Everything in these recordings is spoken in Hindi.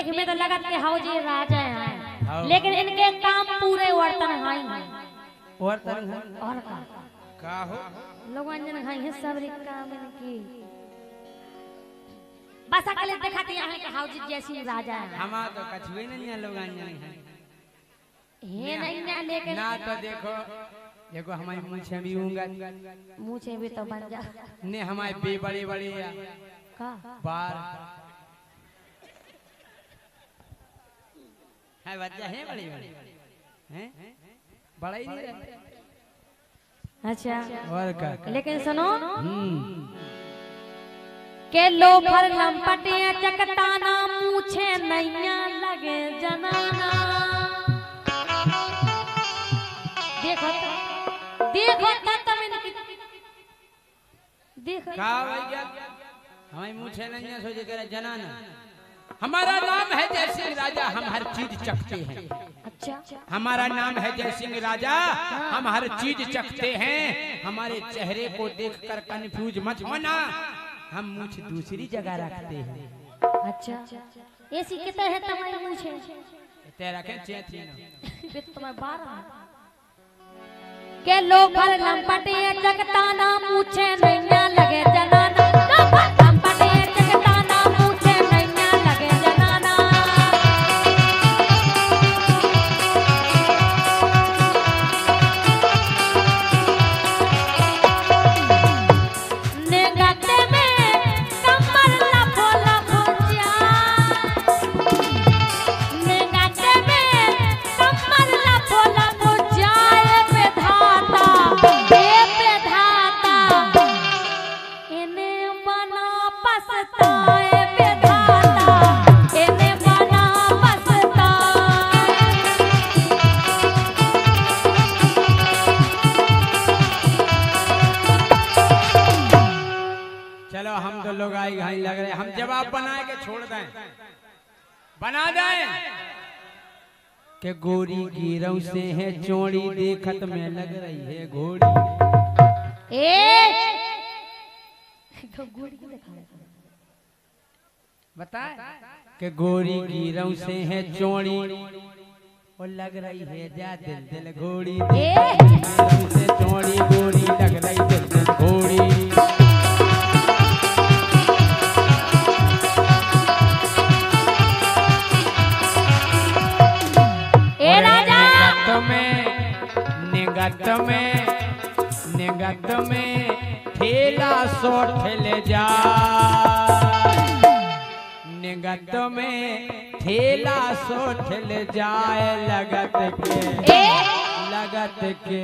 देख में तो लगा कि हाउ जी राजा हैं, लेकिन इनके काम पूरे वर्तन हाई हैं। वर्तन और का हो लोग अंजन हाई है सब काम इनकी। बस अकल दिखाती है कि हाउ जी जैसी राजा है। हमारा तो कछुए नहीं है लोग अंजन है। ये नहीं ना लेकिन ना तो देखो देखो हमारी मूछें भी होंगे, मुझे भी तो बन जा ने हमारे बे बड़े बड़े का बार है बच्चा है बड़े बड़े हैं बड़ा ही नहीं रहते। अच्छा और का लेकिन सुनो के लोफर लंपटे चकताना मूछे नैया लगे जनाना। देखो तब इनकी देखो का भैया हमारी मूछे नहीं सोचे करे जनाना। हमारा नाम है जय सिंह राजा, हम हर चीज चखते हैं। अच्छा हमारा नाम है जय सिंह राजा, हम हर चीज चखते हैं। हमारे चेहरे को देखकर कंफ्यूज मत होना, हम मूछ दूसरी जगह रखते हैं। अच्छा ऐसी कितना है तुम्हारी मूछे तेरा के चेथी न फिर तुम्हें 12 के लोफर लंपटे चकताना मूछे नैया लगे जनाना। लोफर लंपटे चकताना मूछे नैया लगे जनाना। नेगते में कमर लफो लफो जाए, नेगते में कमर लफो लफो जाए। बेधाता इन्हें बना पछताए, बेधाता इन्हें बना पछताए। चलो हम तो लोग आई घाई लग रहे, हम जवाब बना के छोड़ दें, बना दें के गोरी गिरव से है चोड़ी देखत में लग रही है घोड़ी। बताए के गोरी गिरव से है चोड़ी और लग रही है जा दिल दिल घोड़ी। गिरव से चोड़ी गोरी लग रही दिल दिल घोड़ी। निगत में ठेला सो ठेले जा, निगत में ठेला सो ठेले जाए। लगत के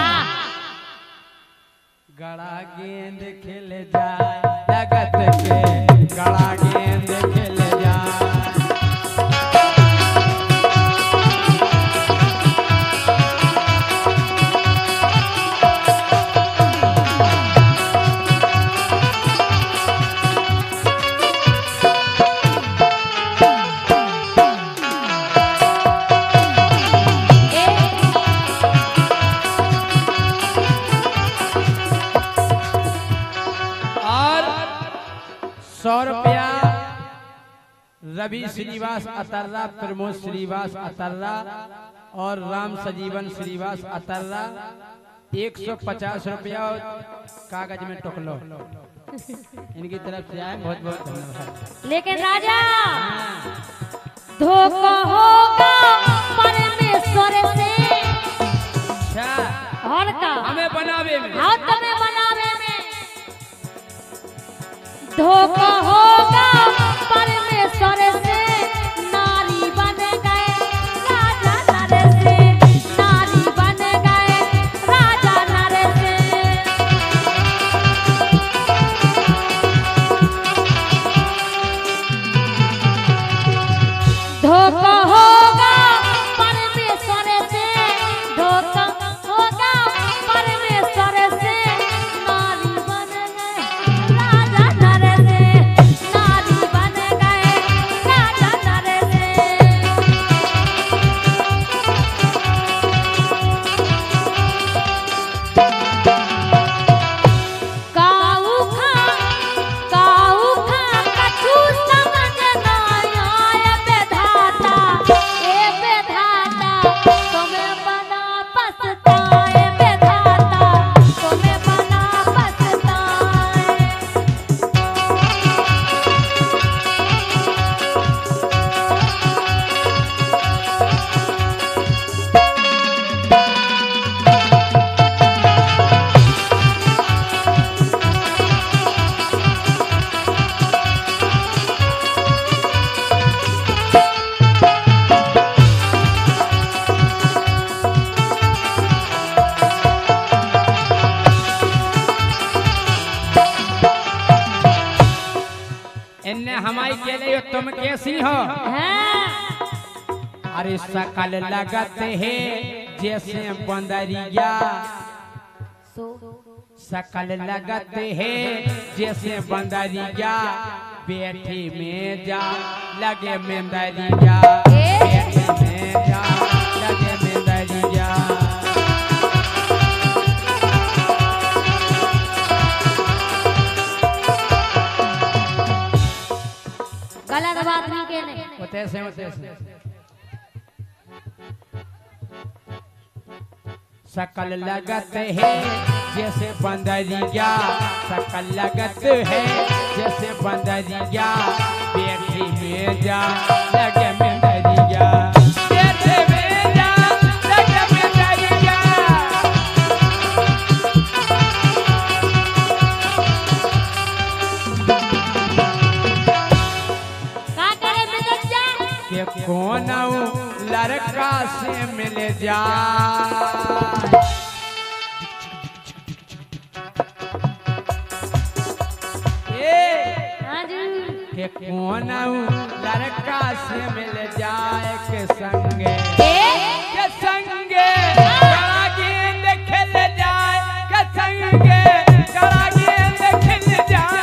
गड़ा गेंद खेल जाए, लगत के गड़ा गेंद खेल जाए। रवि श्रीवास अतर्रा, प्रमोद श्रीवास अतर्रा और राम सजीवन श्रीवास अतर्रा 150 रुपया कागज में टोक लो। इनकी तरफ से आए बहुत बहुत धन्यवाद। लेकिन राजा धोखा होगा परमेश्वर से। अच्छा और का हमें बनावे में, हाँ तुम्हें बनावे में धोखा होगा परमेश्वर से। नारी बन गए राजा नर से, नारी बन गए राजा नर से। धोखा होगा परमेश्वर से, धोखा होगा परमेश्वर से। नारी बन गए राजा नर से, नारी बन गए राजा नर से। काऊ खा कछु समझ ना आए। बेधा कमाई के लिए तुम कैसी हो? हैं अरे सकल लगत है जैसे बंदरिया, सो सकल लगत है जैसे बंदरिया, बैठी में जा लगे मेंदरिया, बैठी में जा लगे मेंदरिया। गलत बात नहीं कहने। होते से सकल लगत है जैसे बंदरिया, सकल लगत है जैसे बंदरिया, बैठी में जा लगे मेंदरिया, बैठी में जा लगे मेंदरिया। का करे मेंदरिया? के कौन लड़का से मिल जा, हाँ जी के कौन लड़का से मिल जाए के संगे, के संगे गड़ा गेंद खेल जाए, के संगे गड़ा गेंद खेल जाए।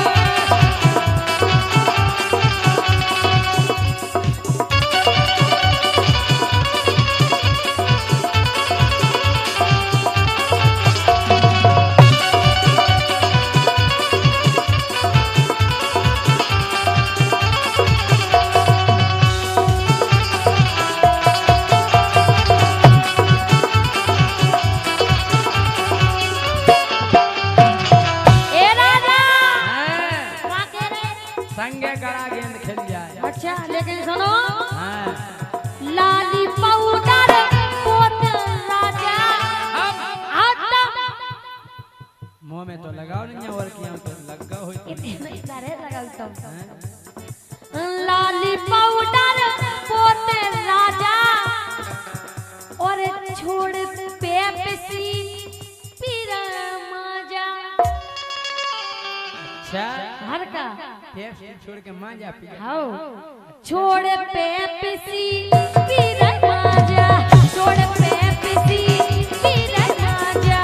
संगे गड़ा गेंद खेल जाए। अच्छा लेकिन सुनो, हाँ। लाली पाउडर पोत राजा मुंह में तो लगाओ नहीं और किया तो लगा हो। इतना रे लगाओ तुम। लाली पाउडर पोत राजा और छोड़ पेप्सी पीरा मजा। अच्छा घर का छोड़ के मां जा पी। हाओ छोड़ पेप्सी पीरा मजा, छोड़ पेप्सी पीरा मजा।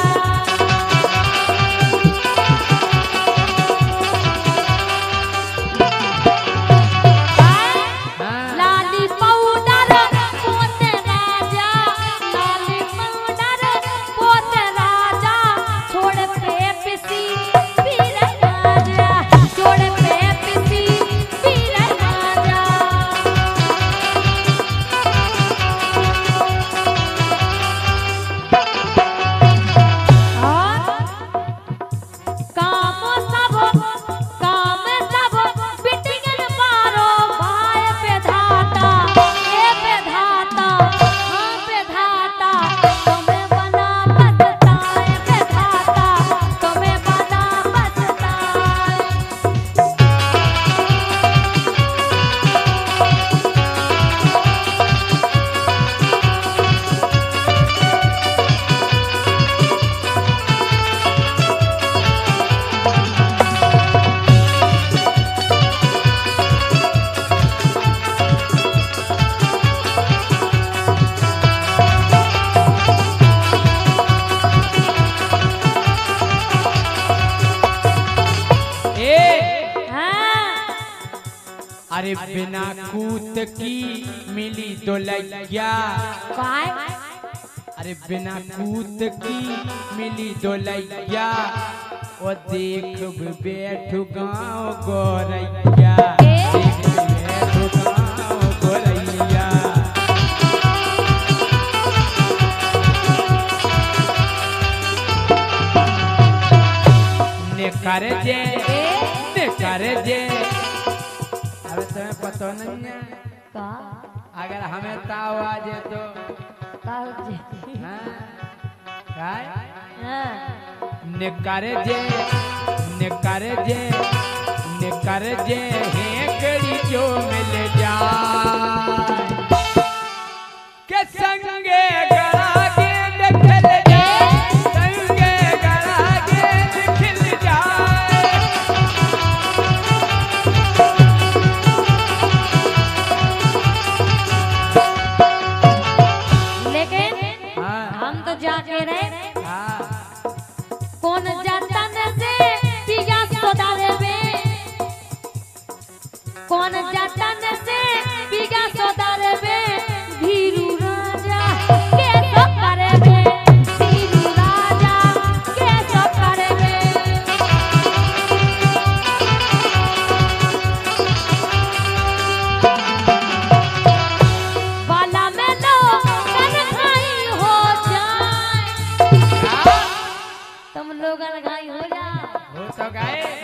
लाली पाउडर पोत राजा, लाली पाउडर पोत राजा, छोड़ पेप्सी पीरा मजा, छोड़ पेप्सी पीरा मजा। अरे बिना कूत की मिली दोलैया, अरे बिना कूत की मिली दोलैया, ओ देख बैठू गाँव गोरैया, देख बैठू गाँव गोरैया। निकर जे निकर जे, अरे तुम्हें पता नहीं है का अगर हमें ताव आ जाए तो हाँ? काय? निकर जे निकर जे निकर जे हेकड़ी जो मिल जाए, के संगे गड़ा गेंद खेल जाए, संगे गड़ा गेंद खेल जाए। तो गाए